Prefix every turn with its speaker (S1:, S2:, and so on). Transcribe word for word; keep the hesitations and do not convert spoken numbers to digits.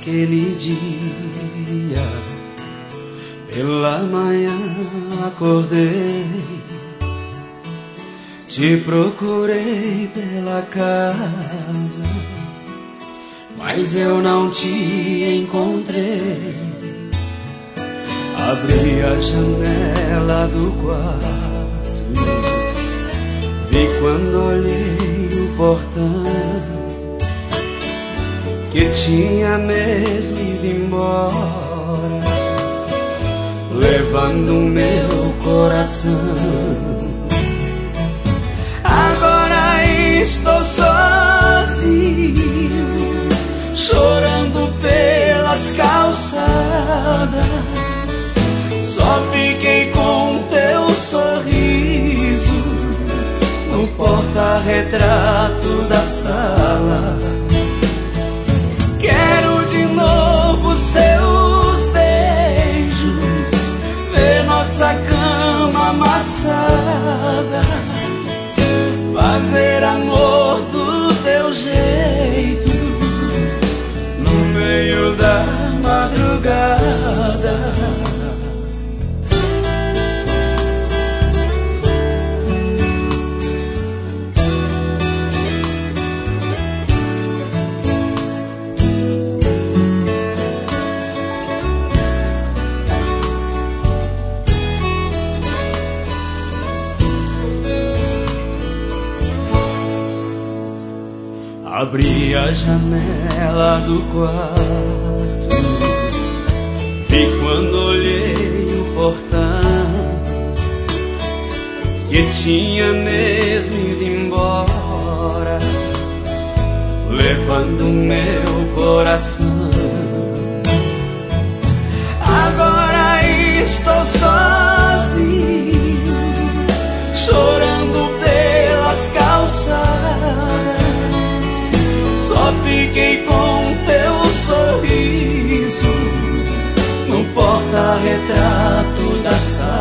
S1: Naquele dia, pela manhã acordei, te procurei pela casa, mas eu não te encontrei. Abri a janela do quarto, vi quando olhei o portão que tinha mesmo ido embora, levando o meu coração. Agora estou sozinho, chorando pelas calçadas. Só fiquei com teu sorriso no porta-retrato da sala. Quero de novo seus beijos, ver nossa cama amassada, fazer amor do teu jeito no meio da madrugada. Abri a janela do quarto, vi quando olhei o portão que tinha mesmo ido embora, levando o meu coração. Agora estou sozinho, chorando pelas calçadas. Só fiquei com teu sorriso no porta-retrato da sala.